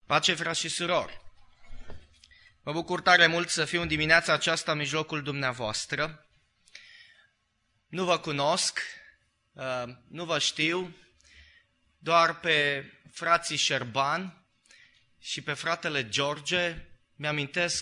Pace, frați și surori! Mă bucur tare mult să fiu în dimineața aceasta în mijlocul dumneavoastră. Nu vă cunosc, nu vă știu, doar pe frații Șerban și pe fratele George. Mi-amintesc,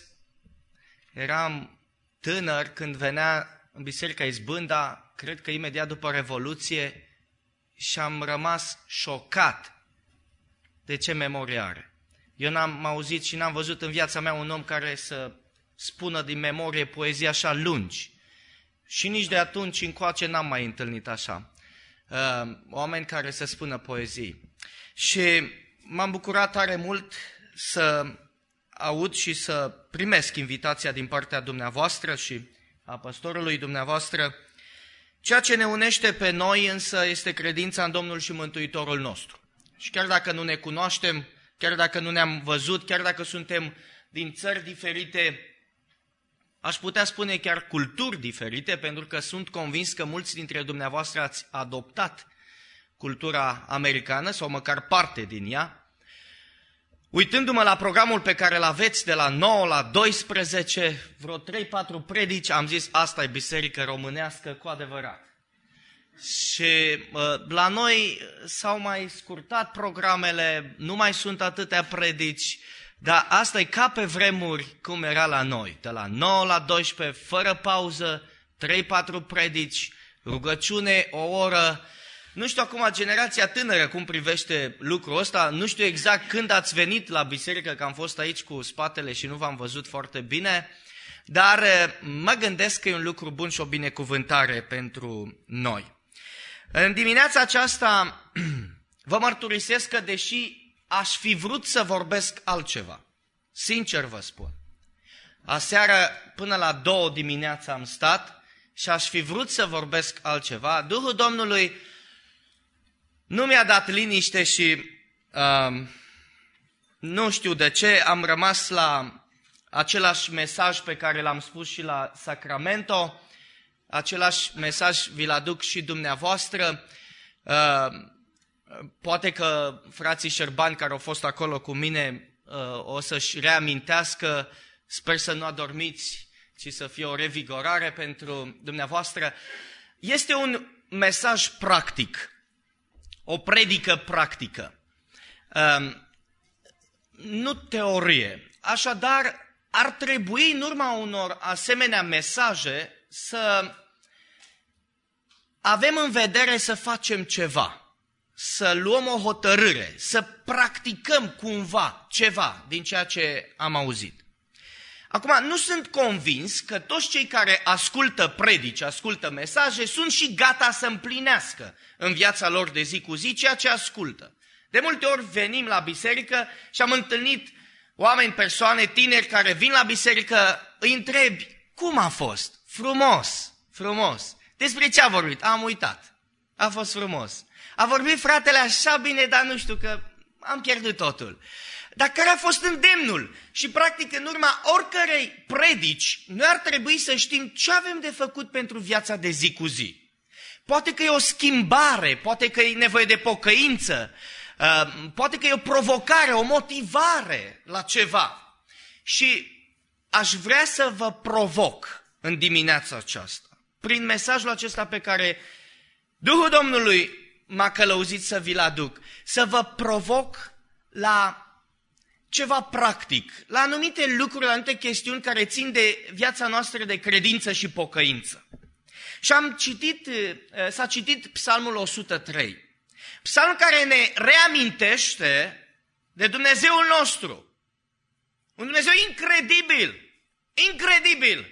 eram tânăr când venea în Biserica Izbânda, cred că imediat după Revoluție, și am rămas șocat de ce memorie are. Eu n-am auzit și n-am văzut în viața mea un om care să spună din memorie poezii așa lungi. Și nici de atunci încoace n-am mai întâlnit așa oameni care să spună poezii. Și m-am bucurat tare mult să aud și să primesc invitația din partea dumneavoastră și a păstorului dumneavoastră. Ceea ce ne unește pe noi însă este credința în Domnul și Mântuitorul nostru. Și chiar dacă nu ne cunoaștem, chiar dacă nu ne-am văzut, chiar dacă suntem din țări diferite, aș putea spune chiar culturi diferite, pentru că sunt convins că mulți dintre dumneavoastră ați adoptat cultura americană sau măcar parte din ea. Uitându-mă la programul pe care îl aveți de la 9 la 12, vreo 3-4 predici, am zis, asta e biserică românească cu adevărat. Și la noi s-au mai scurtat programele, nu mai sunt atâtea predici, dar asta e ca pe vremuri cum era la noi. De la 9 la 12, fără pauză, 3-4 predici, rugăciune, o oră. Nu știu acum generația tânără cum privește lucrul ăsta, nu știu exact când ați venit la biserică, că am fost aici cu spatele și nu v-am văzut foarte bine, dar mă gândesc că e un lucru bun și o binecuvântare pentru noi. În dimineața aceasta vă mărturisesc că deși aș fi vrut să vorbesc altceva, sincer vă spun, aseară până la 2 dimineața am stat și aș fi vrut să vorbesc altceva, Duhul Domnului nu mi-a dat liniște și nu știu de ce, am rămas la același mesaj pe care l-am spus și la Sacramento. Același mesaj vi-l aduc și dumneavoastră. Poate că frații Șerban care au fost acolo cu mine o să-și reamintească, sper să nu adormiți, ci să fie o revigorare pentru dumneavoastră. Este un mesaj practic, o predică practică, nu teorie. Așadar, ar trebui în urma unor asemenea mesaje să avem în vedere să facem ceva, să luăm o hotărâre, să practicăm cumva ceva din ceea ce am auzit. Acum, nu sunt convins că toți cei care ascultă predici, ascultă mesaje, sunt și gata să împlinească în viața lor de zi cu zi ceea ce ascultă. De multe ori venim la biserică și am întâlnit oameni, persoane, tineri care vin la biserică, îi întrebi, cum a fost? Frumos, frumos. Despre ce a vorbit? Am uitat. A fost frumos. A vorbit fratele așa bine, dar nu știu că am pierdut totul. Dar care a fost îndemnul? Și practic în urma oricărei predici, noi ar trebui să știm ce avem de făcut pentru viața de zi cu zi. Poate că e o schimbare, poate că e nevoie de pocăință, poate că e o provocare, o motivare la ceva. Și aș vrea să vă provoc în dimineața aceasta, prin mesajul acesta pe care Duhul Domnului m-a călăuzit să vi-l aduc, să vă provoc la ceva practic, la anumite lucruri, la anumite chestiuni care țin de viața noastră de credință și pocăință. Și s-a citit Psalmul 103, psalm care ne reamintește de Dumnezeul nostru, un Dumnezeu incredibil, incredibil.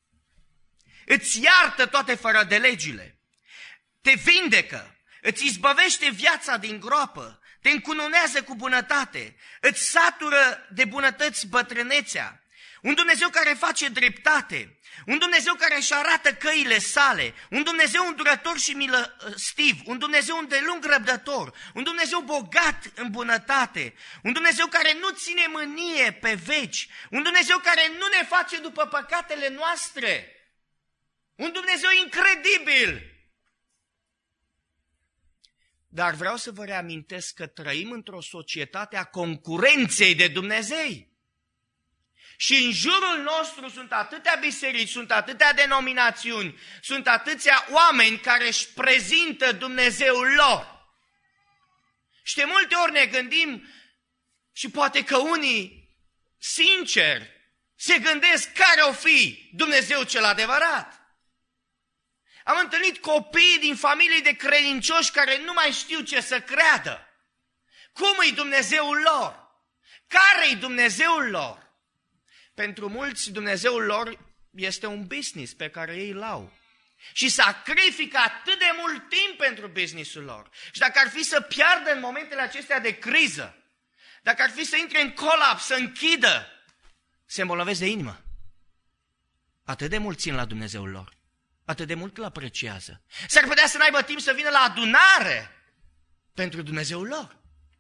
Îți iartă toate fără de legile, te vindecă, îți izbăvește viața din groapă, te încununează cu bunătate, îți satură de bunătăți bătrânețea. Un Dumnezeu care face dreptate, un Dumnezeu care își arată căile sale, un Dumnezeu îndurător și milostiv, un Dumnezeu îndelung răbdător, un Dumnezeu bogat în bunătate, un Dumnezeu care nu ține mânie pe veci, un Dumnezeu care nu ne face după păcatele noastre, un Dumnezeu incredibil. Dar vreau să vă reamintesc că trăim într-o societate a concurenței de Dumnezei. Și în jurul nostru sunt atâtea biserici, sunt atâtea denominațiuni, sunt atâția oameni care își prezintă Dumnezeul lor. Și de multe ori ne gândim, și poate că unii, sincer, se gândesc care o fi Dumnezeu cel adevărat. Am întâlnit copii din familii de credincioși care nu mai știu ce să creadă. Cum e Dumnezeul lor? Care e Dumnezeul lor? Pentru mulți, Dumnezeul lor este un business pe care ei îl au. Și sacrifică atât de mult timp pentru businessul lor. Și dacă ar fi să piardă în momentele acestea de criză, dacă ar fi să intre în colaps, să închidă, se îmbolnăvesc de inimă. Atât de mult țin la Dumnezeul lor. Atât de mult îl apreciază. S-ar putea să n-aibă timp să vină la adunare pentru Dumnezeul lor.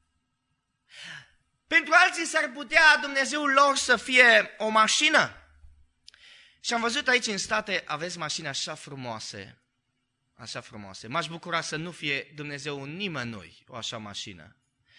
Pentru alții s-ar putea Dumnezeul lor să fie o mașină. Și am văzut aici în state, aveți mașini așa frumoase, așa frumoase. M-aș bucura să nu fie Dumnezeu nimănui o așa mașină.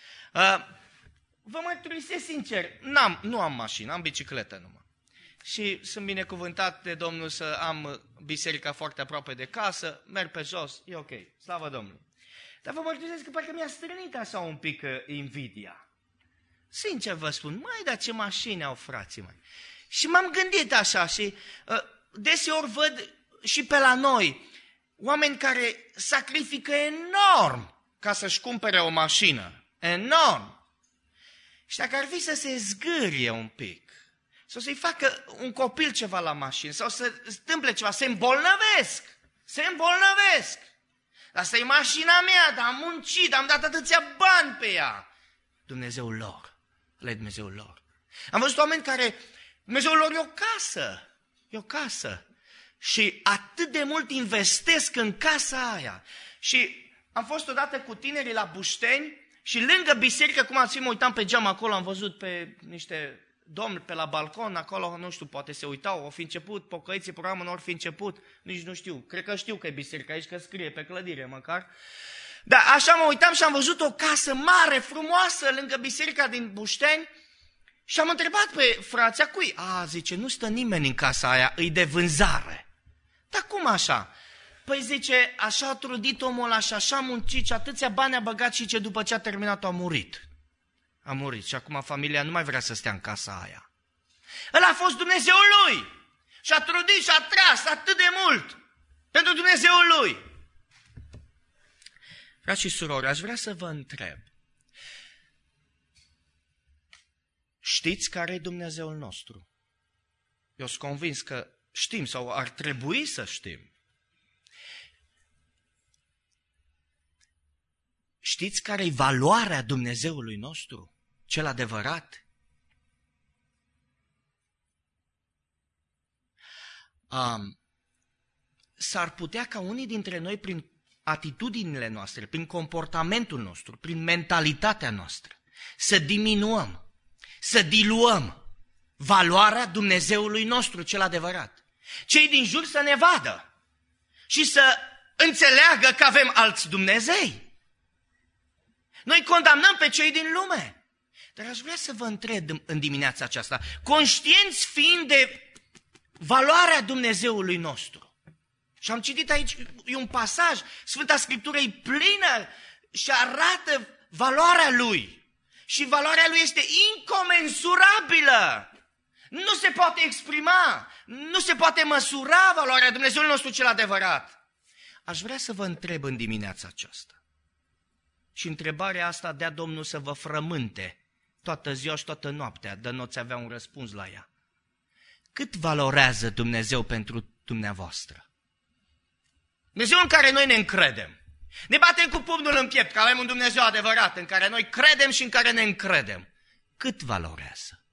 Vă mărturisesc sincer, nu am mașină, am bicicletă numai. Și sunt binecuvântat de Domnul să am biserica foarte aproape de casă, merg pe jos, e ok, slavă Domnului. Dar vă mărturisesc că parcă mi-a strânit așa un pic invidia. Sincer vă spun, dar ce mașini au frații mei. Și m-am gândit așa și deseori văd și pe la noi oameni care sacrifică enorm ca să-și cumpere o mașină. Enorm. Și dacă ar fi să se zgârie un pic, sau să-i facă un copil ceva la mașină, sau să întâmple ceva, se îmbolnăvesc. Se îmbolnăvesc. Asta e mașina mea, dar am muncit, am dat atâția bani pe ea. Dumnezeul lor. Le Dumnezeul lor. Am văzut oameni care, Dumnezeul lor e o casă. Și atât de mult investesc în casa aia. Și am fost odată cu tinerii la Bușteni și lângă biserică, cum ați fi, mă uitam pe geam acolo, am văzut pe niște domni pe la balcon, acolo, nu știu, poate se uitau, au fi început, pocăiții programul ori fi început, nici nu știu, cred că știu că e biserică aici, că scrie pe clădire măcar. Dar așa mă uitam și am văzut o casă mare, frumoasă, lângă biserica din Bușteni și am întrebat pe frația cui. Zice, nu stă nimeni în casa aia, îi de vânzare. Dar cum așa? Păi zice, așa a trudit omul ăla și așa a muncit și atâția bani a băgat și ce după ce a terminat a murit. A murit și acum familia nu mai vrea să stea în casa aia. Ăla a fost Dumnezeul lui și a trudit și a tras atât de mult pentru Dumnezeul lui. Frați și surori, aș vrea să vă întreb. Știți care e Dumnezeul nostru? Eu sunt convins că știm sau ar trebui să știm. Știți care e valoarea Dumnezeului nostru? Cel adevărat? S-ar putea ca unii dintre noi, prin atitudinile noastre, prin comportamentul nostru, prin mentalitatea noastră, să diminuăm, să diluăm valoarea Dumnezeului nostru, cel adevărat. Cei din jur să ne vadă și să înțeleagă că avem alți Dumnezei. Noi condamnăm pe cei din lume. Dar aș vrea să vă întreb în dimineața aceasta, conștienți fiind de valoarea Dumnezeului nostru. Și am citit aici, e un pasaj, Sfânta Scriptură e plină și arată valoarea Lui. Și valoarea Lui este incomensurabilă. Nu se poate exprima, nu se poate măsura valoarea Dumnezeului nostru cel adevărat. Aș vrea să vă întreb în dimineața aceasta. Și întrebarea asta dea Domnul să vă frământe toată ziua și toată noaptea, dar nu ți avea un răspuns la ea. Cât valorează Dumnezeu pentru dumneavoastră? Dumnezeu în care noi ne încredem. Ne batem cu pumnul în piept, că avem un Dumnezeu adevărat, în care noi credem și în care ne încredem. Cât valorează?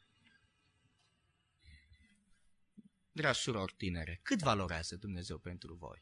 Dragi surori tinere, cât valorează Dumnezeu pentru voi?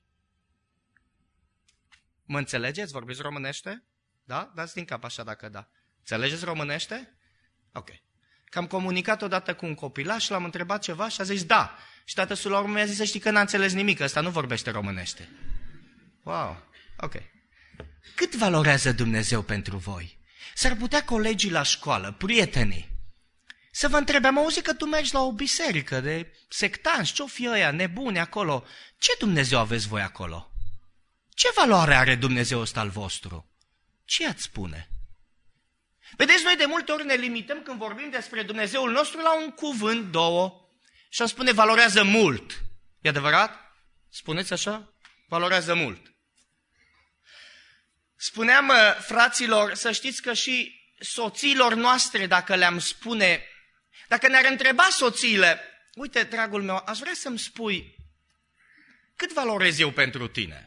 Mă înțelegeți? Vorbiți românește? Da? Dați din cap așa dacă da. Înțelegeți românește? Ok. Că am comunicat odată cu un copilaș și l-am întrebat ceva și a zis da. Și tatăl la urmă mi-a zis să știi că n-a înțeles nimic, ăsta nu vorbește românește. Wow, ok. cât valorează Dumnezeu pentru voi? S-ar putea colegii la școală, prietenii, să vă întrebe, am auzit că tu mergi la o biserică de sectanți, ce-o fi ăia, nebuni acolo. Ce Dumnezeu aveți voi acolo? Ce valoare are Dumnezeu ăsta al vostru? Ce ați spune? Vedeți, noi de multe ori ne limităm când vorbim despre Dumnezeul nostru la un cuvânt, două, și am spune valorează mult. E adevărat? Spuneți așa? Valorează mult. Spuneam, fraților, să știți că și soțiilor noastre, dacă le-am spune, dacă ne-ar întreba soțiile, uite, dragul meu, aș vrea să-mi spui cât valorez eu pentru tine.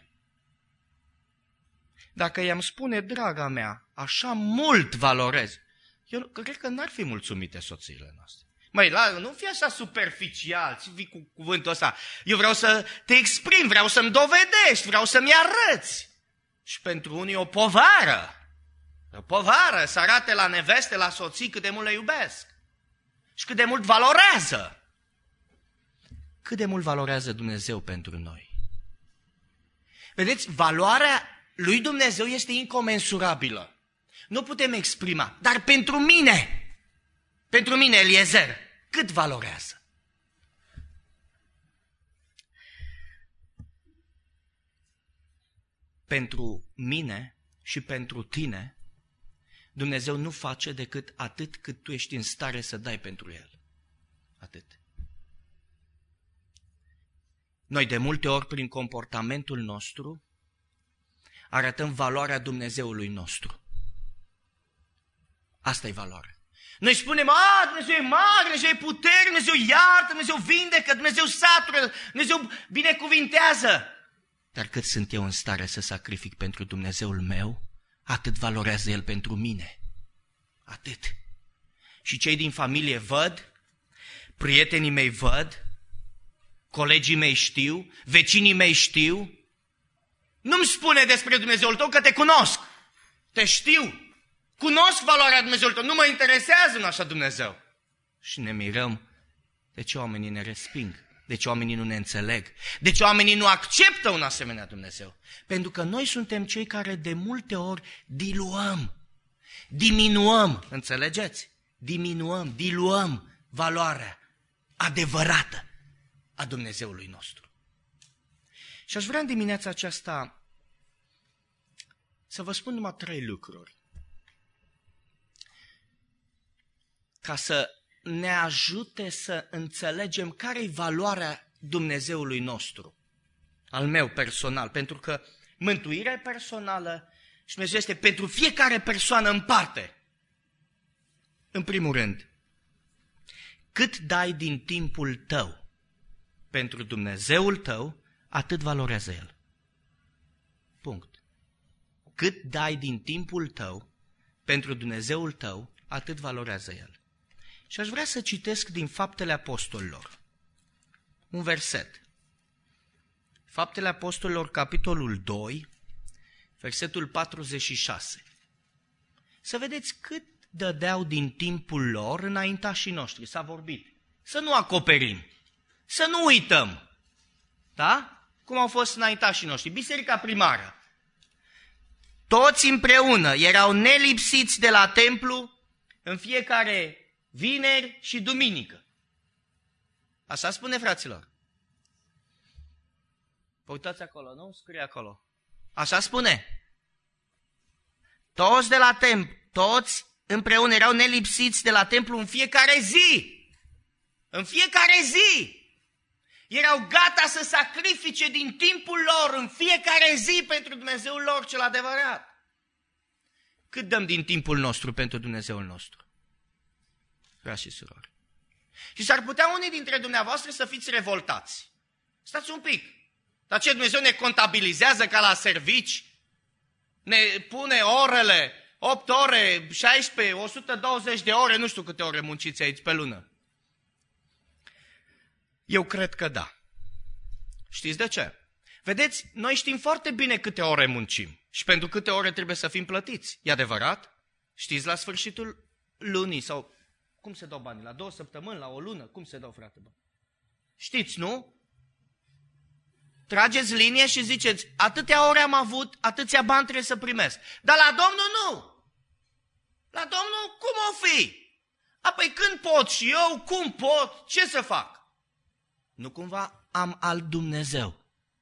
Dacă i-am spune, draga mea, așa mult valorez, eu cred că n-ar fi mulțumite soțiile noastre. Măi, nu fi așa superficial, vii cu cuvântul ăsta. Eu vreau să te exprim, vreau să-mi dovedești, vreau să-mi arăți. Și pentru unii o povară. O povară să arate la neveste, la soții cât de mult le iubesc. Și cât de mult valorează. Cât de mult valorează Dumnezeu pentru noi. Vedeți, valoarea lui Dumnezeu este incomensurabilă. Nu putem exprima. Dar pentru mine, Eliezer, cât valorează? Pentru mine și pentru tine, Dumnezeu nu face decât atât cât tu ești în stare să dai pentru El. Atât. Noi de multe ori, prin comportamentul nostru, arătăm valoarea Dumnezeului nostru. Asta e valoarea. Noi spunem, Dumnezeu e mare, Dumnezeu e puternic, Dumnezeu iartă, Dumnezeu vindecă, Dumnezeu satură, Dumnezeu binecuvintează. Dar cât sunt eu în stare să sacrific pentru Dumnezeul meu, atât valorează El pentru mine. Atât. Și cei din familie văd, prietenii mei văd, colegii mei știu, vecinii mei știu. Nu-mi spune despre Dumnezeul tău că te cunosc, te știu. Cunosc valoarea Dumnezeului tău, nu mă interesează un așa Dumnezeu. Și ne mirăm de ce oamenii ne resping, de ce oamenii nu ne înțeleg, de ce oamenii nu acceptă un asemenea Dumnezeu. Pentru că noi suntem cei care de multe ori diminuăm, înțelegeți? Diluăm valoarea adevărată a Dumnezeului nostru. Și aș vrea în dimineața aceasta să vă spun numai 3 lucruri. Ca să ne ajute să înțelegem care e valoarea Dumnezeului nostru, al meu personal, pentru că mântuirea e personală și Dumnezeu este pentru fiecare persoană în parte. În primul rând, cât dai din timpul tău pentru Dumnezeul tău, atât valorează El. Punct. Cât dai din timpul tău pentru Dumnezeul tău, atât valorează El. Și aș vrea să citesc din Faptele Apostolilor un verset. Faptele Apostolilor, capitolul 2, versetul 46. Să vedeți cât dădeau din timpul lor înaintașii noștri. S-a vorbit. Să nu acoperim, să nu uităm. Da? Cum au fost înaintașii noștri. Biserica primară. Toți împreună erau nelipsiți de la templu în fiecare vineri și duminică. Așa spune, fraților. Vă uitați acolo, nu? Scrie acolo. Așa spune. Toți de la templu, toți împreună erau nelipsiți de la templu în fiecare zi. În fiecare zi. Erau gata să sacrifice din timpul lor în fiecare zi pentru Dumnezeul lor cel adevărat. Cât dăm din timpul nostru pentru Dumnezeul nostru? Frați și surori. Și s-ar putea unii dintre dumneavoastră să fiți revoltați. Stați un pic. Dar ce, Dumnezeu ne contabilizează ca la servici? Ne pune orele, 8 ore, 16, 120 de ore, nu știu câte ore munciți aici pe lună. Eu cred că da. Știți de ce? Vedeți, noi știm foarte bine câte ore muncim și pentru câte ore trebuie să fim plătiți. E adevărat? Știți la sfârșitul lunii sau cum se dau banii? La 2 săptămâni, la o lună? Cum se dau, frate? Știți, nu? trageți linie și ziceți, atâtea ore am avut, atâția bani trebuie să primesc. Dar la Domnul nu. La Domnul cum o fi? Apoi când pot și eu, cum pot, ce să fac? Nu cumva am al Dumnezeu.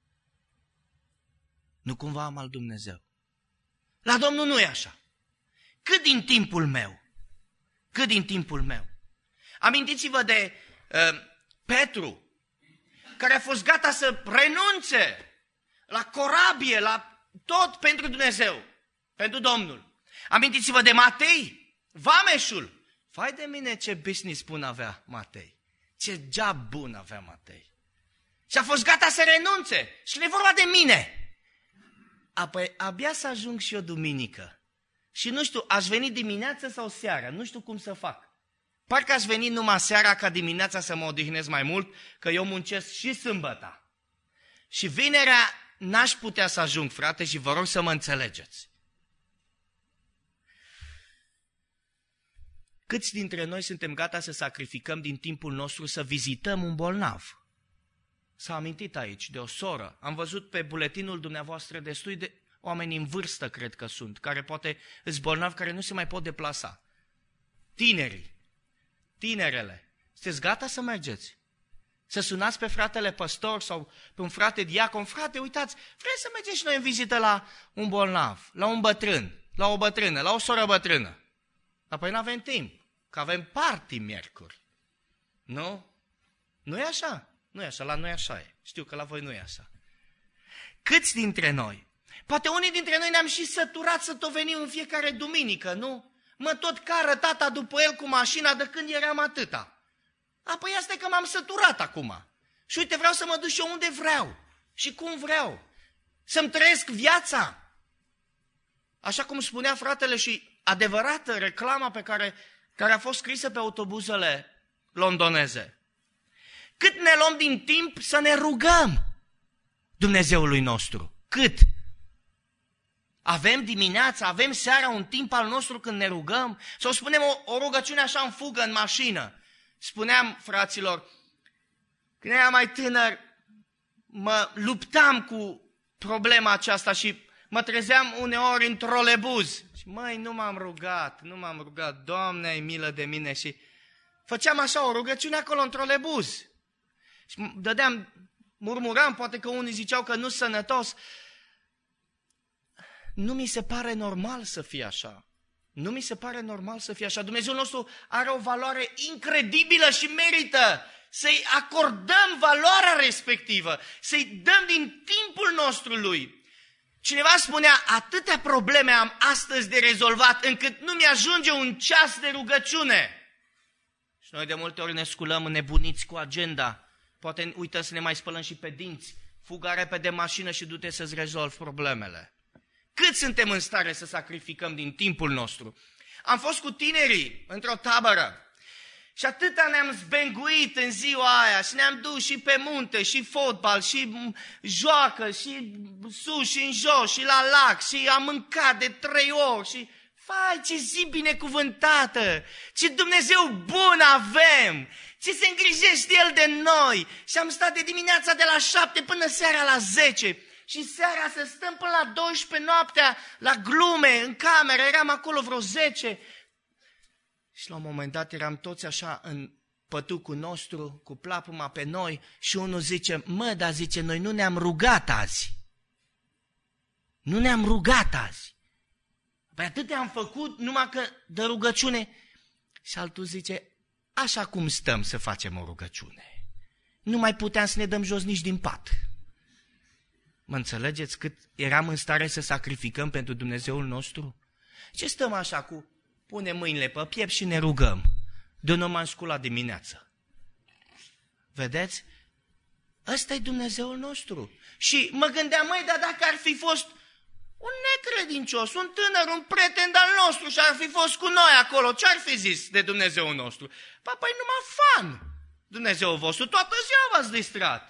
Nu cumva am al Dumnezeu. La Domnul nu e așa. Cât din timpul meu? Cât din timpul meu? Amintiți-vă de Petru, care a fost gata să renunțe la corabie, la tot pentru Dumnezeu, pentru Domnul. Amintiți-vă de Matei, vameșul. Vai de mine ce business bun avea Matei. Ce job bun avea Matei. Și a fost gata să renunțe. Și nu e vorba de mine. Apoi abia să ajung și eu duminică. Și nu știu, aș veni dimineața sau seara. Nu știu cum să fac. Parcă aș veni numai seara ca dimineața să mă odihnesc mai mult, că eu muncesc și sâmbăta. Și vinerea n-aș putea să ajung, frate, și vă rog să mă înțelegeți. Câți dintre noi suntem gata să sacrificăm din timpul nostru să vizităm un bolnav? S-a amintit aici de o soră. Am văzut pe buletinul dumneavoastră destui de oameni în vârstă, cred că sunt, care poate îți bolnavi, care nu se mai pot deplasa. Tinerele, sunteți gata să mergeți? Să sunați pe fratele păstor sau pe un frate diacon, frate, uitați, vrei să mergem și noi în vizită la un bolnav, la un bătrân, la o bătrână, la o soră bătrână. Apoi nu avem timp, că avem party miercuri. Nu? Nu e așa? Nu e așa, la noi așa e. Știu că la voi nu e așa. Câți dintre noi? Poate unii dintre noi ne-am și săturat să tot venim în fiecare duminică, nu? Mă tot cară tata după el cu mașina de când eram atâta. Apoi asta e că m-am săturat acum. Și uite, vreau să mă duc și eu unde vreau și cum vreau. Să-mi trăiesc viața. Așa cum spunea fratele și adevărată reclama pe care a fost scrisă pe autobuzele londoneze. Cât ne luăm din timp să ne rugăm Dumnezeului nostru? Cât? Avem dimineața, avem seara un timp al nostru când ne rugăm? Sau spunem o rugăciune așa în fugă, în mașină? Spuneam, fraților, când eram mai tânăr, mă luptam cu problema aceasta și mă trezeam uneori în trolebuz. Și măi, nu m-am rugat, Doamne, ai milă de mine. Și făceam așa o rugăciune acolo în trolebuz. Și murmuram, poate că unii ziceau că nu-s sănătos. Nu mi se pare normal să fie așa. Nu mi se pare normal să fie așa. Dumnezeul nostru are o valoare incredibilă și merită să-i acordăm valoarea respectivă, să-i dăm din timpul nostru lui. Cineva spunea, atâtea probleme am astăzi de rezolvat, încât nu mi-ajunge un ceas de rugăciune. Și noi de multe ori ne sculăm nebuniți cu agenda. Poate uităm să ne mai spălăm și pe dinți. Fugă repede mașină și du-te să-ți rezolvi problemele. Cât suntem în stare să sacrificăm din timpul nostru? Am fost cu tinerii într-o tabără și atâta ne-am zbenguit în ziua aia și ne-am dus și pe munte, și fotbal, și joacă, și sus și în jos, și la lac, și am mâncat de 3 ori și... Fai, ce zi binecuvântată! Ce Dumnezeu bun avem! Ce se îngrijește El de noi! Și am stat de dimineața de la 7 până seara la 10. Și seara să stăm până la 12 noaptea la glume, în cameră, eram acolo vreo 10. Și la un moment dat eram toți așa în pătucul nostru, cu plapuma pe noi și unul zice, dar zice, noi nu ne-am rugat azi. Nu ne-am rugat azi. Păi atât am făcut, numai că de rugăciune. Și altul zice, așa cum stăm să facem o rugăciune. Nu mai puteam să ne dăm jos nici din pat. Mă înțelegeți cât eram în stare să sacrificăm pentru Dumnezeul nostru? Ce stăm așa cu, punem mâinile pe piept și ne rugăm. De nu m-am sculat dimineața. Vedeți? Ăsta e Dumnezeul nostru. Și mă gândeam, dar dacă ar fi fost un necredincios, un tânăr, un prieten al nostru și ar fi fost cu noi acolo, ce ar fi zis de Dumnezeul nostru? Păi numai fan, Dumnezeul vostru, toată ziua v-ați distrat.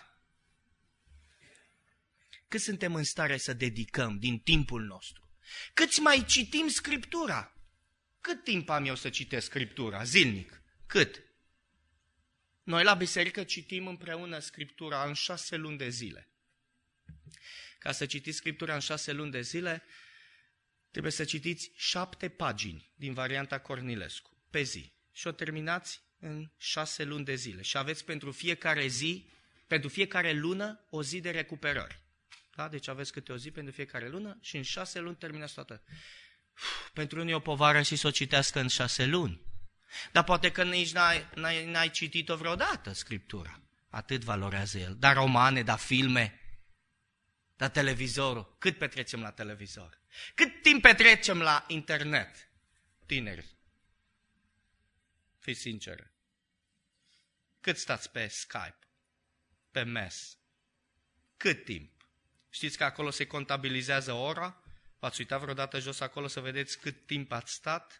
Cât suntem în stare să dedicăm din timpul nostru? Câți mai citim Scriptura? Cât timp am eu să citesc Scriptura, zilnic? Cât? Noi la biserică citim împreună Scriptura în 6 luni de zile. Ca să citiți Scriptura în 6 luni de zile, trebuie să citiți 7 pagini din varianta Cornilescu, pe zi. Și o terminați în 6 luni de zile. Și aveți pentru fiecare zi, pentru fiecare lună, o zi de recuperări. Da? Deci aveți câte o zi pentru fiecare lună și în 6 luni terminați toată. Pentru unii o povară și să o citească în 6 luni. Dar poate că nici n-ai citit-o vreodată, Scriptura. Atât valorează el. Dar romane, dar filme, dar televizorul. Cât petrecem la televizor? Cât timp petrecem la internet? Tineri, fiți sinceri. Cât stați pe Skype, pe Mess? Cât timp? Știți că acolo se contabilizează ora? V-ați uitat vreodată jos acolo să vedeți cât timp ați stat?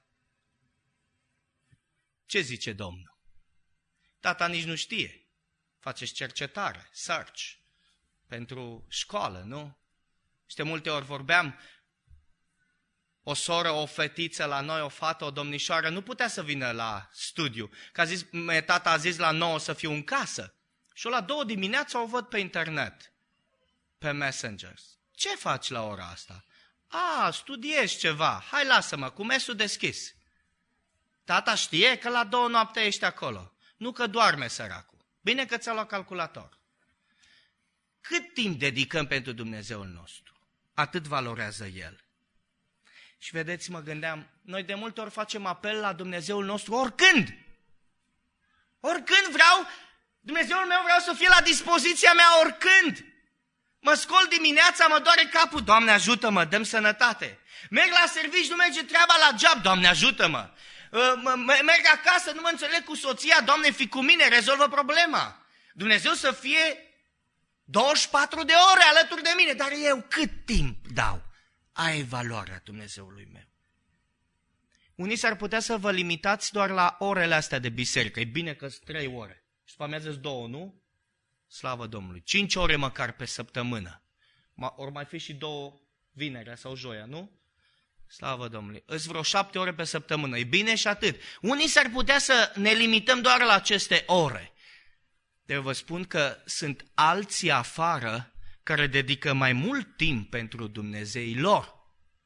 Ce zice Domnul? Tata nici nu știe. Faceți cercetare, search, pentru școală, nu? Și de multe ori vorbeam, o soră, o fetiță la noi, o fată, o domnișoară, nu putea să vină la studiu. Că tata a zis la 9 să fiu în casă. Și la 2 dimineața o văd pe internet, pe Messenger. Ce faci la ora asta? Studiezi ceva. Hai, lasă-mă, cu mesul deschis. Tata știe că la 2 noapte ești acolo. Nu că doarme săracul. Bine că ți-a luat calculator. Cât timp dedicăm pentru Dumnezeul nostru? Atât valorează El. Și vedeți, mă gândeam, noi de multe ori facem apel la Dumnezeul nostru oricând. Oricând vreau, Dumnezeul meu vreau să fie la dispoziția mea oricând. Mă scol dimineața, mă doare capul, Doamne ajută-mă, dă-mi sănătate. Merg la serviciu, nu merge treaba la job, Doamne ajută-mă. Merg acasă, nu mă înțeleg cu soția, Doamne fii cu mine, rezolvă problema. Dumnezeu să fie 24 de ore alături de mine, dar eu cât timp dau? Aia e valoarea Dumnezeului meu. Unii s-ar putea să vă limitați doar la orele astea de biserică, e bine că sunt 3 ore. Și după amiază 2, nu? Slavă Domnului. 5 ore măcar pe săptămână. Ori mai fi și 2 vinerea sau joia, nu? Slavă Domnului. Îți vreo 7 ore pe săptămână. E bine și atât. Unii s-ar putea să ne limităm doar la aceste ore. Dar vă spun că sunt alții afară care dedică mai mult timp pentru Dumnezeii lor.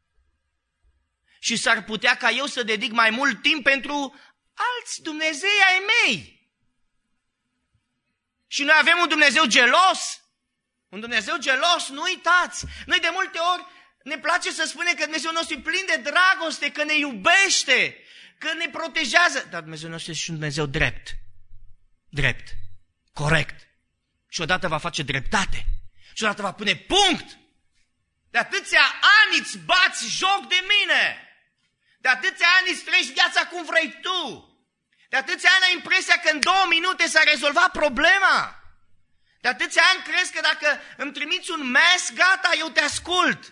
Și s-ar putea ca eu să dedic mai mult timp pentru alți Dumnezei ai mei. Și noi avem un Dumnezeu gelos. Un Dumnezeu gelos, nu uitați. Noi de multe ori ne place să spunem că Dumnezeu nostru e plin de dragoste, că ne iubește, că ne protejează. Dar Dumnezeu nostru este și un Dumnezeu drept. Drept. Corect. Și odată va face dreptate. Și odată va pune punct. De atâția ani îți bați joc de mine. De atâția ani îți treci viața cum vrei tu. De atâția ani ai impresia că în 2 minute s-a rezolvat problema. De atâția ani crezi că dacă îmi trimiți un mes, gata, eu te ascult.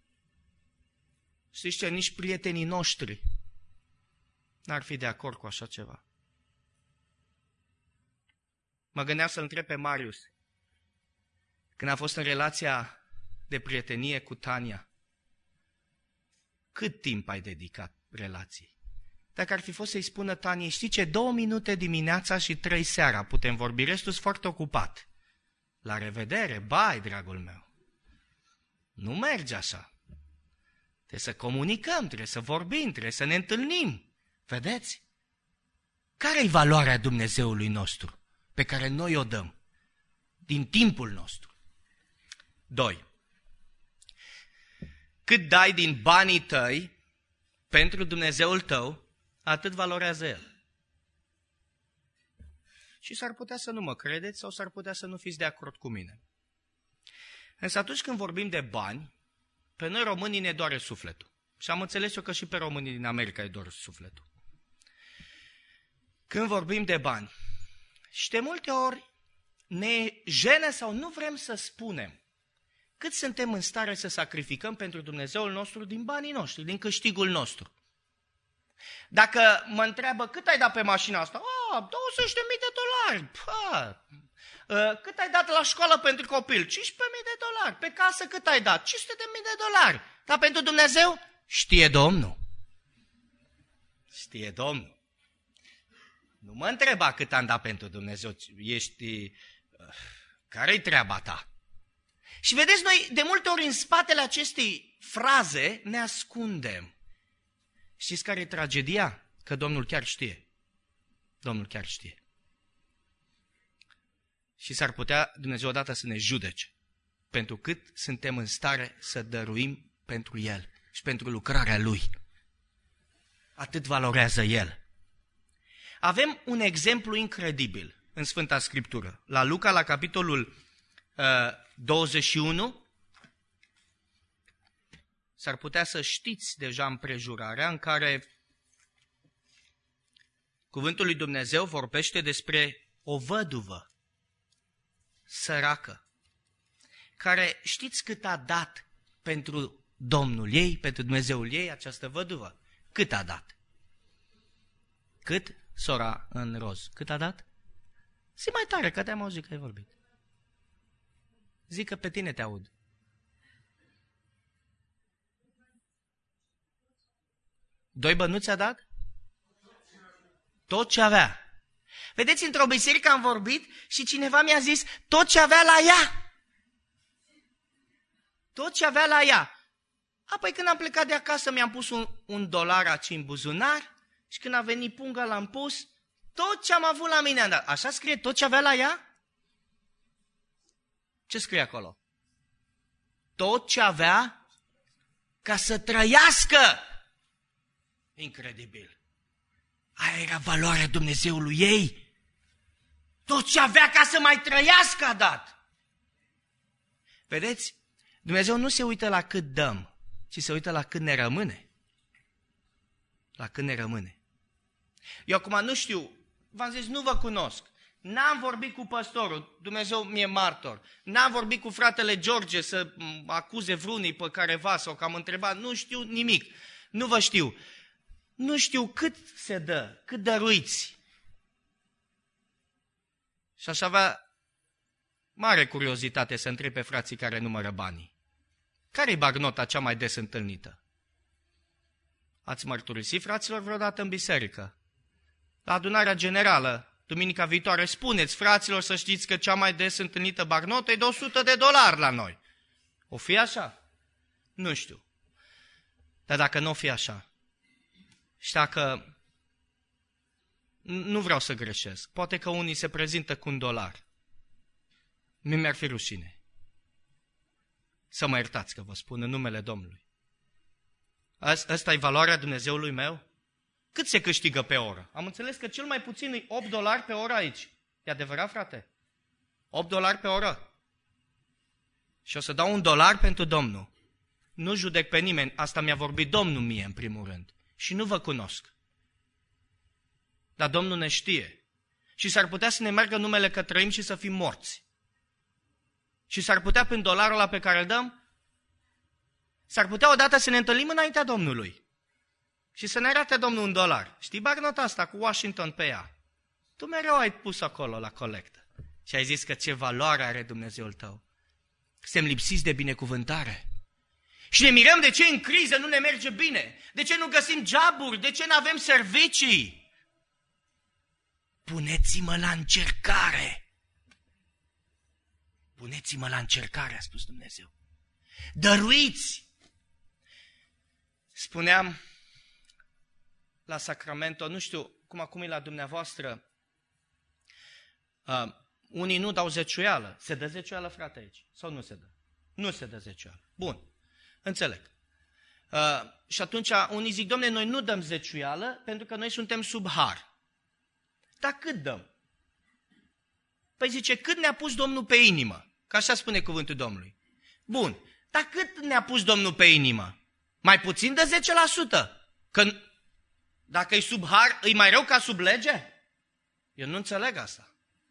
Știți ce? Nici prietenii noștri n-ar fi de acord cu așa ceva. Mă gândeam să-l întreb pe Marius, când a fost în relația de prietenie cu Tania, cât timp ai dedicat relației? Dacă ar fi fost să-i spună Taniei, știi ce, 2 minute dimineața și 3 seara putem vorbi, restul sunt foarte ocupat. La revedere, bai, dragul meu. Nu merge așa. Trebuie să comunicăm, trebuie să vorbim, trebuie să ne întâlnim. Vedeți? Care-i valoarea Dumnezeului nostru pe care noi o dăm din timpul nostru? 2. Cât dai din banii tăi pentru Dumnezeul tău, atât valorează El. Și s-ar putea să nu mă credeți sau s-ar putea să nu fiți de acord cu mine. Însă atunci când vorbim de bani, pe noi românii ne doare sufletul. Și am înțeles eu că și pe românii din America îi doare sufletul. Când vorbim de bani, și de multe ori ne jenă sau nu vrem să spunem cât suntem în stare să sacrificăm pentru Dumnezeul nostru din banii noștri, din câștigul nostru. Dacă mă întreabă cât ai dat pe mașina asta, $200.000. Cât ai dat la școală pentru copil? $15.000. Pe casă cât ai dat? $500.000. Dar pentru Dumnezeu? Știe Domnul. Știe Domnul. Nu mă întreba cât am dat pentru Dumnezeu. Care-i treaba ta? Și vedeți, noi de multe ori în spatele acestei fraze ne ascundem. Știți care e tragedia? Că Domnul chiar știe. Domnul chiar știe. Și s-ar putea Dumnezeu odată să ne judece pentru cât suntem în stare să dăruim pentru El și pentru lucrarea Lui. Atât valorează El. Avem un exemplu incredibil în Sfânta Scriptură. La Luca, la capitolul 21, s-ar putea să știți deja împrejurarea în care cuvântul lui Dumnezeu vorbește despre o văduvă săracă, care știți cât a dat pentru Domnul ei, pentru Dumnezeul ei, această văduvă? Cât a dat? Cât? Sora în roz. Cât a dat? Zi mai tare, că te-am auzit că ai vorbit. Zic că pe tine te aud. Doi bănuți a dat? Tot ce avea. Vedeți, într-o biserică am vorbit și cineva mi-a zis tot ce avea la ea. Tot ce avea la ea. Apoi când am plecat de acasă mi-am pus un dolar aici în buzunar și când a venit punga l-am pus, tot ce am avut la mine am dat. Așa scrie tot ce avea la ea? Ce scrie acolo? Tot ce avea ca să trăiască. Incredibil. Aia era valoarea Dumnezeului ei. Tot ce avea ca să mai trăiască a dat. Vedeți? Dumnezeu nu se uită la cât dăm, ci se uită la cât ne rămâne. La cât ne rămâne. Eu acum nu știu, v-am zis, nu vă cunosc. N-am vorbit cu păstorul, Dumnezeu mi-e martor. N-am vorbit cu fratele George să acuze vreunii pe careva sau că am întrebat. Nu știu nimic. Nu vă știu. Nu știu cât se dă, cât dăruiți. Și aș avea mare curiozitate să întreb pe frații care numără banii. Care-i bagnota cea mai des întâlnită? Ați mărturisit, fraților, vreodată în biserică? La adunarea generală, duminica viitoare, spuneți, fraților, să știți că cea mai des întâlnită bagnotă e de $100 la noi. O fi așa? Nu știu. Dar dacă nu o fi așa, și dacă nu vreau să greșesc, poate că unii se prezintă cu $1. Mie mi-ar fi rușine. Să mă iertați că vă spun în numele Domnului. Asta e valoarea Dumnezeului meu? Cât se câștigă pe oră? Am înțeles că cel mai puțin e $8 pe oră aici. E adevărat, frate? $8 pe oră. Și o să dau $1 pentru Domnul. Nu judec pe nimeni, asta mi-a vorbit Domnul mie în primul rând. Și nu vă cunosc. Dar Domnul ne știe. Și s-ar putea să ne meargă numele că trăim și să fim morți. Și s-ar putea prin $1 ăla pe care îl dăm, s-ar putea odată să ne întâlnim înaintea Domnului. Și să ne arate Domnul $1. Știi bagnota asta cu Washington pe ea? Tu mereu ai pus acolo la colectă. Și ai zis că ce valoare are Dumnezeul tău. Suntem lipsiți de binecuvântare. Și ne mirăm de ce în criză nu ne merge bine. De ce nu găsim joburi, de ce nu avem servicii. Puneți-mă la încercare. Puneți-mă la încercare, a spus Dumnezeu. Dăruiți. Spuneam la Sacramento, nu știu cum acum e la dumneavoastră, unii nu dau zeciuială. Se dă zeciuială, frate, aici? Sau nu se dă? Nu se dă zeciuială. Bun, înțeleg. Și atunci unii zic, Dom'le, noi nu dăm zeciuială pentru că noi suntem sub har. Dar cât dăm? Păi zice, cât ne-a pus Domnul pe inimă? Că așa spune cuvântul Domnului. Bun, dar cât ne-a pus Domnul pe inimă? Mai puțin de 10%. Că dacă e sub har, e mai rău ca sub lege? Eu nu înțeleg asta.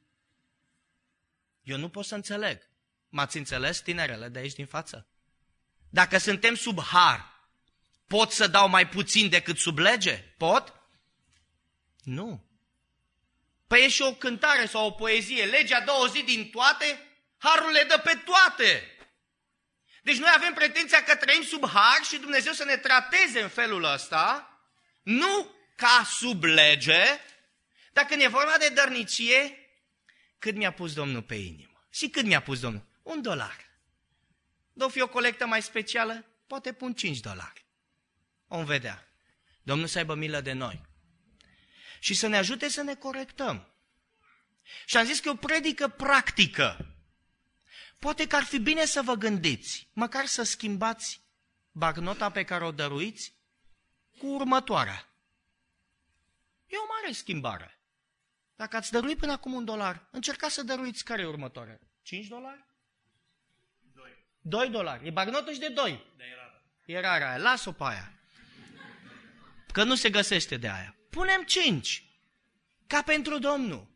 Eu nu pot să înțeleg. M-ați înțeles, tinerele de aici din față? Dacă suntem sub har, pot să dau mai puțin decât sub lege? Pot? Nu. Păi e și o cântare sau o poezie. Legea 20 din toate, harul le dă pe toate. Deci noi avem pretenția că trăim sub har și Dumnezeu să ne trateze în felul ăsta, nu ca sub lege, dar când e vorba de dărnicie, cât mi-a pus Domnul pe inimă. Și cât mi-a pus Domnul? $1. Dă fi o colectă mai specială, poate pun $5. Vom vedea. Domnul să aibă milă de noi. Și să ne ajute să ne corectăm. Și am zis că e o predică practică. Poate că ar fi bine să vă gândiți, măcar să schimbați bancnota pe care o dăruiți cu următoarea. E o mare schimbare. Dacă ați dăruit până acum $1, încercați să dăruiți care e următoarea. $5? $2. E bancnotă și de 2. E rara aia. Las-o pe aia. Că nu se găsește de aia. Punem 5. Ca pentru Domnul.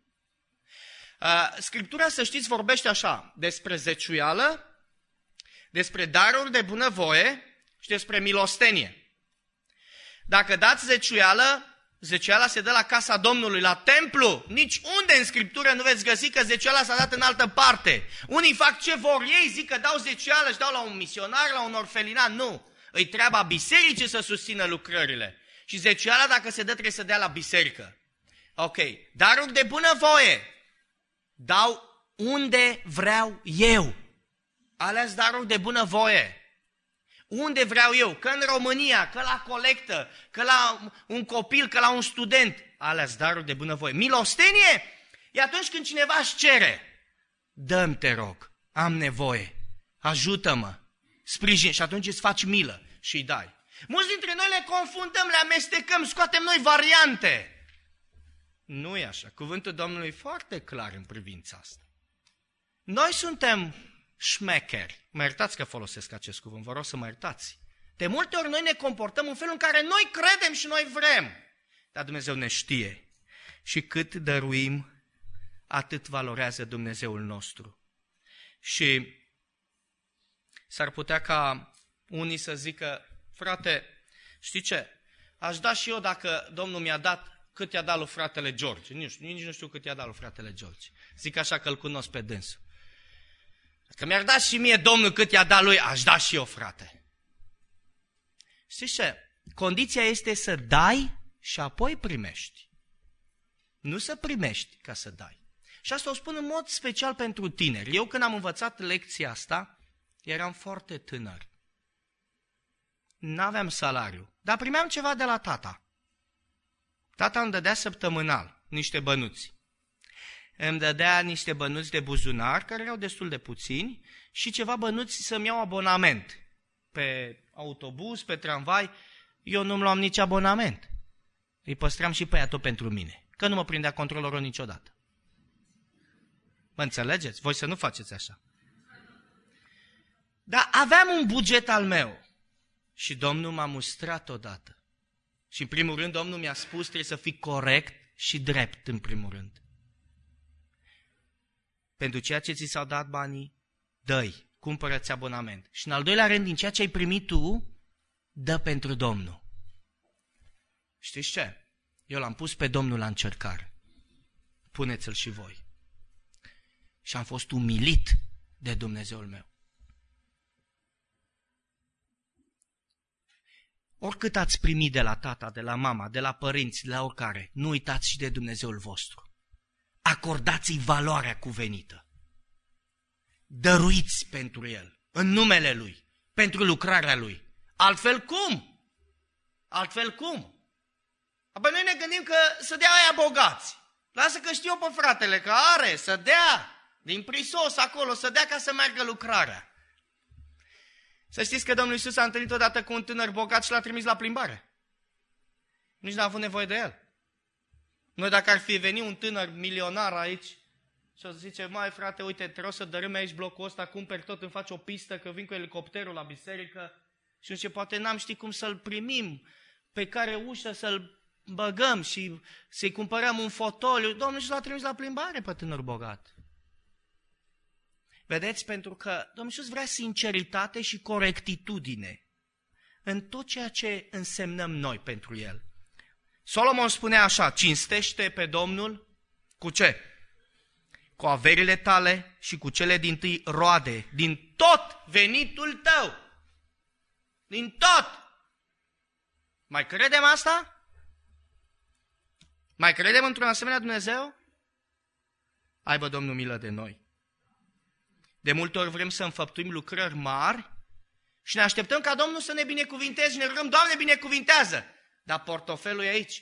Scriptura, să știți, vorbește așa despre zeciuială, despre daruri de bunăvoie și despre milostenie. Dacă dați zeciuiala se dă la casa Domnului, la templu. Nici unde în Scriptură nu veți găsi că zeciuiala s-a dat în altă parte. Unii fac ce vor ei, zic că dau zeciuială și dau la un misionar, la un orfelinat. Nu. Îi treaba bisericii să susțină lucrările. Și zeciuiala, dacă se dă, trebuie să dea la biserică. Ok. Daruri de bunăvoie. Dau unde vreau eu. Ales daruri de bunăvoie. Unde vreau eu, că în România, că la colectă, că la un copil, că la un student, ales daruri de bunăvoie. Milostenie e atunci când cineva își cere. Dă-mi, te rog, am nevoie, ajută-mă, sprijin, și atunci îți faci milă și îi dai. Mulți dintre noi le confundăm, le amestecăm, scoatem noi variante. Nu e așa, cuvântul Domnului e foarte clar în privința asta. Noi suntem șmecheri. Mă iertați că folosesc acest cuvânt, vă rog să mă iertați. De multe ori noi ne comportăm în felul în care noi credem și noi vrem. Dar Dumnezeu ne știe. Și cât dăruim, atât valorează Dumnezeul nostru. Și s-ar putea ca unii să zică, frate, știi ce? Aș da și eu dacă Domnul mi-a dat cât i-a dat lui fratele George. Nici nu știu cât i-a dat lui fratele George. Zic așa că îl cunosc pe dânsul. Că mi-ar da și mie Domnul cât i-a dat lui, aș da și eu, frate. Știți ce? Condiția este să dai și apoi primești. Nu să primești ca să dai. Și asta o spun în mod special pentru tineri. Eu când am învățat lecția asta, eram foarte tânăr. N-aveam salariu, dar primeam ceva de la tata. Tata îmi dădea săptămânal niște bănuți. Îmi dădea niște bănuți de buzunar, care erau destul de puțini, și ceva bănuți să-mi iau abonament. Pe autobuz, pe tramvai, eu nu-mi luam nici abonament. Îi păstram și pe aia tot pentru mine, că nu mă prindea controlorul niciodată. Mă înțelegeți? Voi să nu faceți așa. Dar aveam un buget al meu și Domnul m-a mustrat odată. Și în primul rând Domnul mi-a spus, trebuie să fii corect și drept în primul rând. Pentru ceea ce ți s-au dat banii, dă-i, cumpără-ți abonament. Și în al doilea rând, din ceea ce ai primit tu, dă pentru Domnul. Știți ce? Eu l-am pus pe Domnul la încercare. Puneți-l și voi. Și am fost umilit de Dumnezeul meu. Oricât ați primit de la tata, de la mama, de la părinți, de la oricare, nu uitați și de Dumnezeul vostru. Acordați-i valoarea cuvenită. Dăruiți pentru el, în numele lui, pentru lucrarea lui. Altfel cum? Altfel cum? Apoi noi ne gândim că să dea aia bogați. Lasă că știu eu pe fratele că are, să dea din prisos acolo, să dea ca să meargă lucrarea. Să știți că Domnul Iisus a întâlnit odată cu un tânăr bogat și l-a trimis la plimbare. Nici n-a avut nevoie de el. Noi dacă ar fi venit un tânăr milionar aici și o să zice, mai frate, uite, te rog să dărâmi aici blocul ăsta, cumperi tot, îmi faci o pistă, că vin cu elicopterul la biserică. Și zice, poate n-am ști cum să-l primim, pe care ușă să-l băgăm și să-i cumpărăm un fotoliu. Domnul și l-a trimis la plimbare pe tânăr bogat. Vedeți? Pentru că Domnul Iisus vrea sinceritate și corectitudine în tot ceea ce însemnăm noi pentru El. Solomon spunea așa, cinstește pe Domnul cu ce? Cu averile tale și cu cele dintâi roade, din tot venitul tău. Din tot. Mai credem asta? Mai credem într-un asemenea Dumnezeu? Aibă Domnul milă de noi. De multe ori vrem să înfăptuim lucrări mari și ne așteptăm ca Domnul să ne binecuvinteze și ne rugăm, Doamne, binecuvintează! Dar portofelul e aici.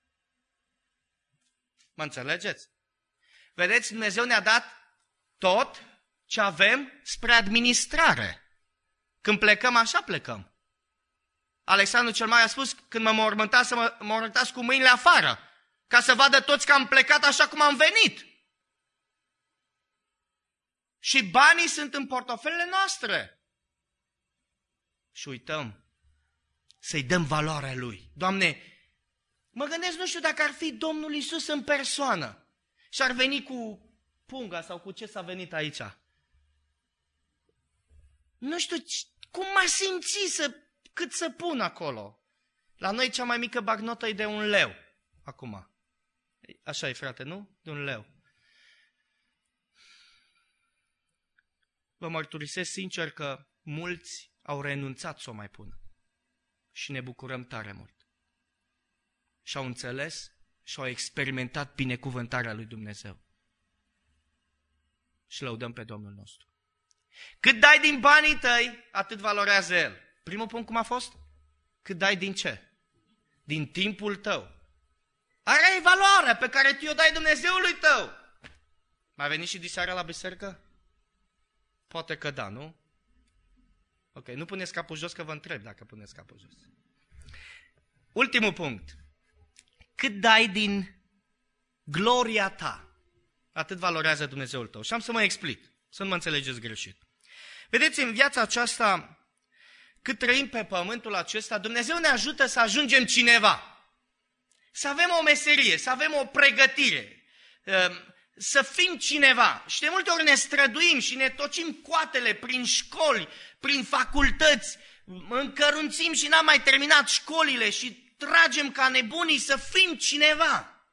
Mă înțelegeți? Vedeți, Dumnezeu ne-a dat tot ce avem spre administrare. Când plecăm, așa plecăm. Alexandru cel Mare a spus, când mă mormântați, să mă mormântați cu mâinile afară, ca să vadă toți că am plecat așa cum am venit. Și banii sunt în portofelele noastre. Și uităm să-i dăm valoarea Lui. Doamne, mă gândesc, nu știu dacă ar fi Domnul Iisus în persoană și ar veni cu punga sau cu ce s-a venit aici. Nu știu cum m-a simțit cât să pun acolo. La noi cea mai mică bagnotă e de 1 leu. Acum. Așa e, frate, nu? De 1 leu. Vă mărturisesc sincer că mulți au renunțat să o mai pună. Și ne bucurăm tare mult. Și au înțeles și au experimentat binecuvântarea lui Dumnezeu. Și lăudăm pe Domnul nostru. Cât dai din banii tăi, atât valorează El. Primul punct cum a fost? Cât dai din ce? Din timpul tău. Are valoarea pe care tu o dai Dumnezeului tău. Mai venit și diseară la biserică? Poate că da, nu? Ok, nu puneți capul jos că vă întreb dacă puneți capul jos. Ultimul punct. Cât dai din gloria ta, atât valorează Dumnezeul tău. Și am să mă explic, să nu mă înțelegeți greșit. Vedeți, în viața aceasta, cât trăim pe pământul acesta, Dumnezeu ne ajută să ajungem cineva. Să avem o meserie, să avem o pregătire, să fim cineva. Și de multe ori ne străduim și ne tocim coatele prin școli, prin facultăți, încărunțim și n-am mai terminat școlile și tragem ca nebunii să fim cineva.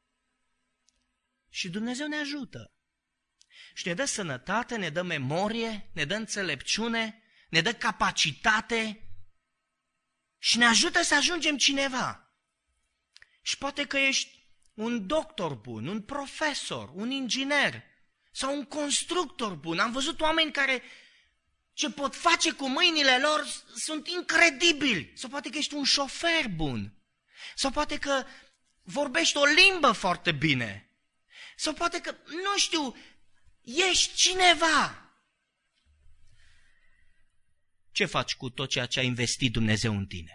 Și Dumnezeu ne ajută. Și ne dă sănătate, ne dă memorie, ne dă înțelepciune, ne dă capacitate și ne ajută să ajungem cineva. Și poate că ești un doctor bun, un profesor, un inginer sau un constructor bun. Am văzut oameni care ce pot face cu mâinile lor sunt incredibili. Sau poate că ești un șofer bun. Sau poate că vorbești o limbă foarte bine. Sau poate că, nu știu, ești cineva. Ce faci cu tot ceea ce a investit Dumnezeu în tine?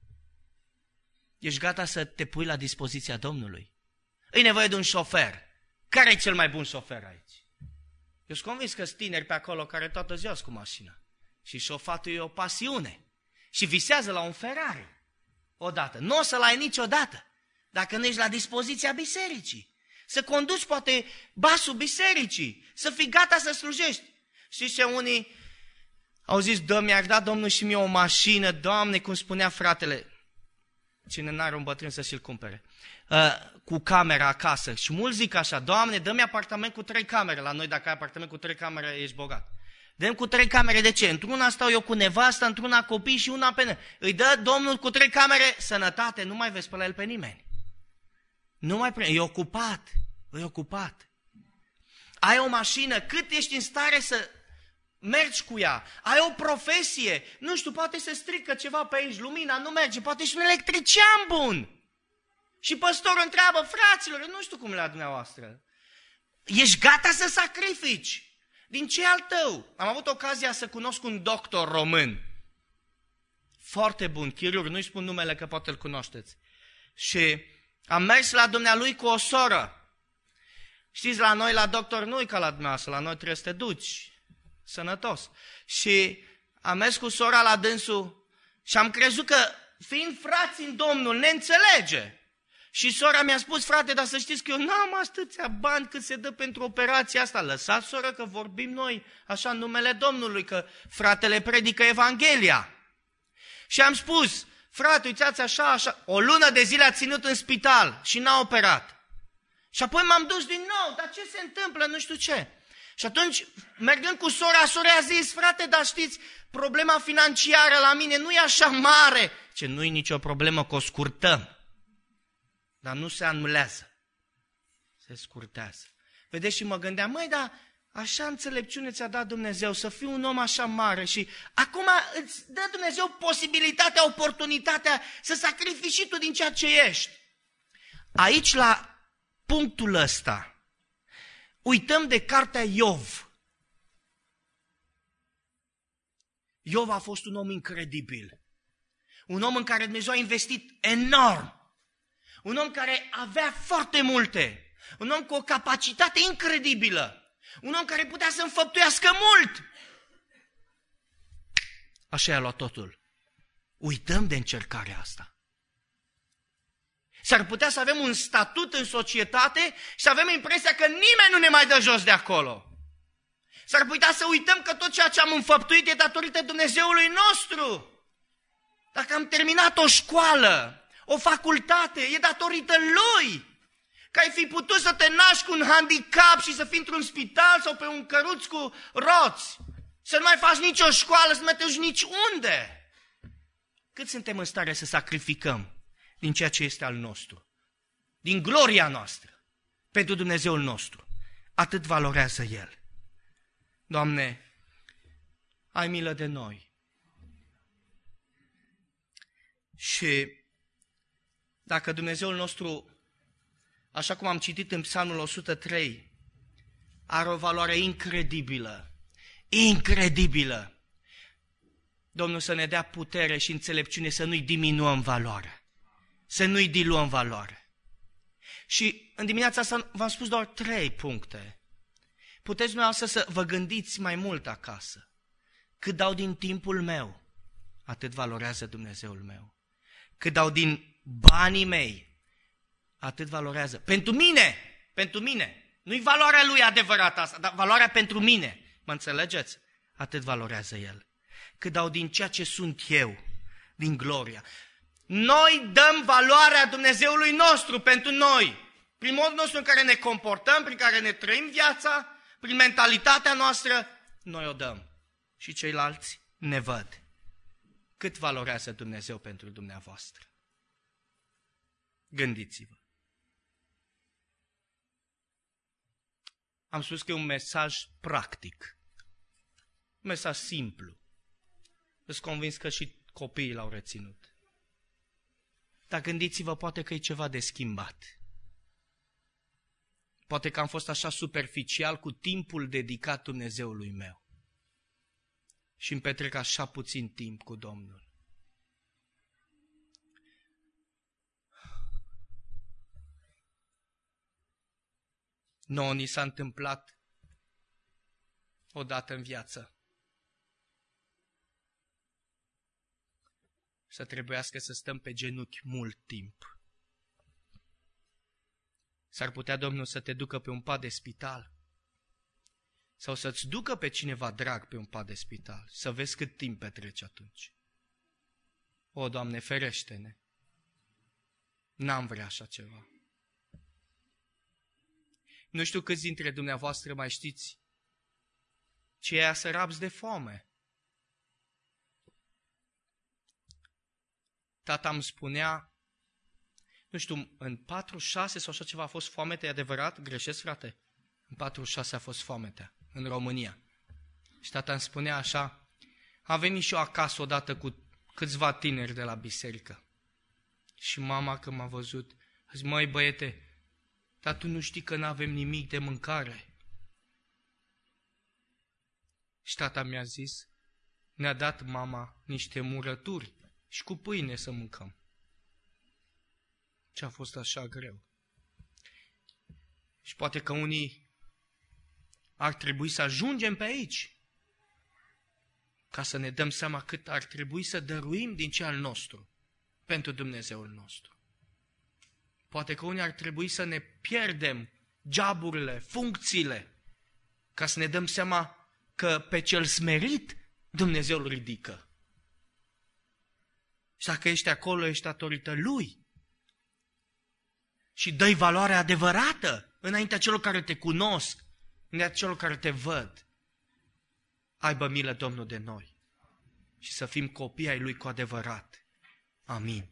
Ești gata să te pui la dispoziția Domnului? E nevoie de un șofer. Care e cel mai bun șofer aici? Eu sunt convins că sunt tineri pe acolo care toată ziua sunt cu mașina. Și șofatul e o pasiune. Și visează la un Ferrari. Odată. Nu o să-l ai niciodată. Dacă nu ești la dispoziția bisericii. Să conduci poate basul bisericii. Să fii gata să slujești. Știți ce unii au zis, mi-ar da Domnul și mie o mașină, Doamne, cum spunea fratele. Cine n-are un bătrân să și-l cumpere. Cu camera acasă. Și mulți zic așa, Doamne, dă-mi apartament cu 3 camere. La noi dacă ai apartament cu 3 camere, ești bogat. Dă-mi cu 3 camere, de ce? Într-una stau eu cu nevasta, într-una copii și una pe mine. Îi dă Domnul cu 3 camere, sănătate, nu mai vezi pe la el pe nimeni. Nu mai e ocupat, e ocupat. Ai o mașină, cât ești în stare să mergi cu ea, ai o profesie, nu știu, poate se strică ceva pe aici, lumina nu merge, poate ești un electrician bun. Și păstorul întreabă, fraților, nu știu cum la dumneavoastră, ești gata să sacrifici? Din ce al tău? Am avut ocazia să cunosc un doctor român, foarte bun, chirurg, nu-i spun numele că poate îl cunoașteți. Și am mers la dumnealui cu o soră. Știți, la noi, la doctor, nu-i ca la dumneavoastră, la noi trebuie să te duci sănătos. Și am mers cu sora la dânsul și am crezut că, fiind frați în Domnul, ne înțelege. Și sora mi-a spus, frate, dar să știți că eu n-am atâția bani cât se dă pentru operația asta. Lăsați, soră, că vorbim noi așa în numele Domnului, că fratele predică Evanghelia. Și am spus, frate, uitați așa, așa, o lună de zile a ținut în spital și n-a operat. Și apoi m-am dus din nou, dar ce se întâmplă, nu știu ce. Și atunci, mergând cu sora a zis, frate, dar știți, problema financiară la mine nu e așa mare. Ce nu e nicio problemă, că o scurtăm. Dar nu se anulează. Se scurtează. Vedeți, și mă gândeam, măi, dar Așa înțelepciune ți-a dat Dumnezeu, să fii un om așa mare și acum îți dă Dumnezeu posibilitatea, oportunitatea să sacrifici și tu din ceea ce ești. Aici, la punctul ăsta, uităm de cartea Iov. Iov a fost un om incredibil. Un om în care Dumnezeu a investit enorm. Un om care avea foarte multe. Un om cu o capacitate incredibilă. Un om care putea să înfăptuiască mult. Așa i-a luat totul. Uităm de încercarea asta. S-ar putea să avem un statut în societate și să avem impresia că nimeni nu ne mai dă jos de acolo. S-ar putea să uităm că tot ceea ce am înfăptuit e datorită Dumnezeului nostru. Dacă am terminat o școală, o facultate, e datorită Lui. Că ai fi putut să te naști cu un handicap și să fii într-un spital sau pe un căruț cu roți. Să nu mai faci nicio școală, să nu mai te duci niciunde. Cât suntem în stare să sacrificăm din ceea ce este al nostru, din gloria noastră, pentru Dumnezeul nostru, atât valorează El. Doamne, ai milă de noi. Și dacă Dumnezeul nostru, așa cum am citit în Psalmul 103, are o valoare incredibilă, incredibilă, Domnul să ne dea putere și înțelepciune să nu-i diminuăm valoarea, să nu-i diluăm valoarea. Și în dimineața asta v-am spus doar 3 puncte. Puteți dumneavoastră să vă gândiți mai mult acasă. Cât dau din timpul meu, atât valorează Dumnezeul meu. Cât dau din banii mei, atât valorează. Pentru mine, nu-i valoarea lui adevărată asta, dar valoarea pentru mine, mă înțelegeți? Atât valorează El. Cât dau din ceea ce sunt eu, din gloria. Noi dăm valoarea Dumnezeului nostru pentru noi, prin modul nostru în care ne comportăm, prin care ne trăim viața, prin mentalitatea noastră, noi o dăm. Și ceilalți ne văd. Cât valorează Dumnezeu pentru dumneavoastră? Gândiți-vă. Am spus că e un mesaj practic. Un mesaj simplu. Sunt convins că și copiii l-au reținut. Dar gândiți-vă, poate că e ceva de schimbat. Poate că am fost așa superficial cu timpul dedicat Dumnezeului meu. Și îmi petrec așa puțin timp cu Domnul. Nouă ni s-a întâmplat odată în viață să trebuiască să stăm pe genunchi mult timp. S-ar putea Domnul să te ducă pe un pat de spital sau să-ți ducă pe cineva drag pe un pat de spital, să vezi cât timp petreci atunci. O, Doamne, ferește-ne! N-am vrea așa ceva. Nu știu câți dintre dumneavoastră mai știți ce e să rabzi de foame. Tata îmi spunea, nu știu, în 46 sau așa ceva a fost foamete, e adevărat? Greșesc, frate? În 46 a fost foametea, în România. Și tata îmi spunea așa, a venit și eu acasă odată cu câțiva tineri de la biserică. Și mama, când m-a văzut, a zis, măi băiete, dar tu nu știi că n-avem nimic de mâncare? Și tata mi-a zis, ne-a dat mama niște murături și cu pâine să mâncăm. Ce a fost așa greu. Și poate că unii ar trebui să ajungem pe aici, ca să ne dăm seama cât ar trebui să dăruim din ce al nostru, pentru Dumnezeul nostru. Poate că unii ar trebui să ne pierdem joburile, funcțiile, ca să ne dăm seama că pe cel smerit Dumnezeu îl ridică. Și dacă ești acolo, ești datorită Lui. Și dă-i valoare adevărată înaintea celor care te cunosc, înaintea celor care te văd. Aibă milă Domnul de noi și să fim copii ai Lui cu adevărat. Amin.